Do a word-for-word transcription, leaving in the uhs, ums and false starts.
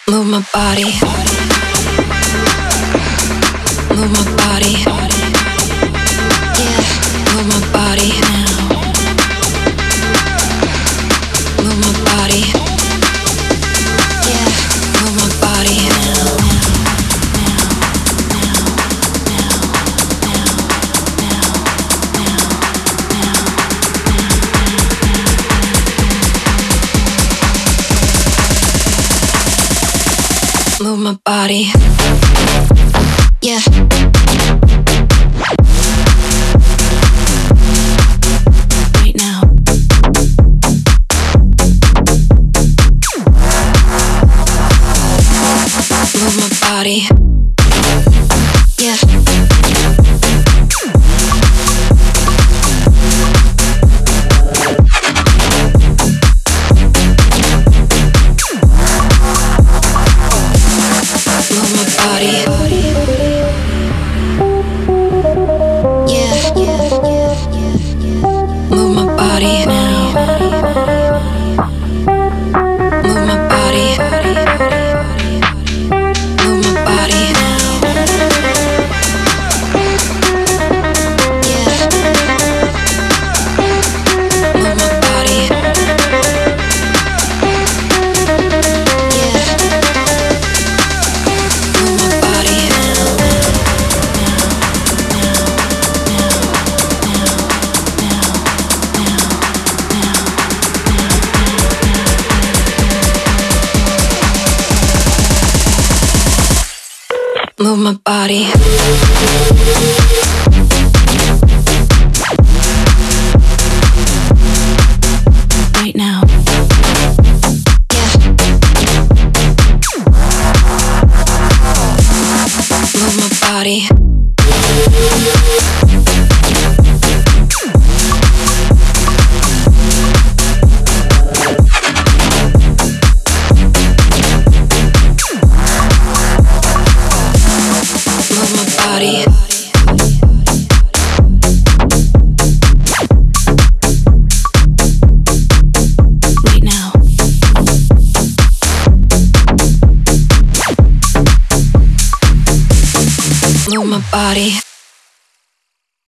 Move my body. Move my body. Yeah, move my body now. Move my body. Yeah, move my body now. Move my body. Yeah. Right now. Move my body. Yeah. Move my body. Yeah, yeah, yeah, yeah, yeah. Move my body now. Move my body. Move my body now. Yeah. Move my body. Yeah. Move my body now. Move my body. Right now. Yeah. Move my body. Move my body. Right now. Move my body.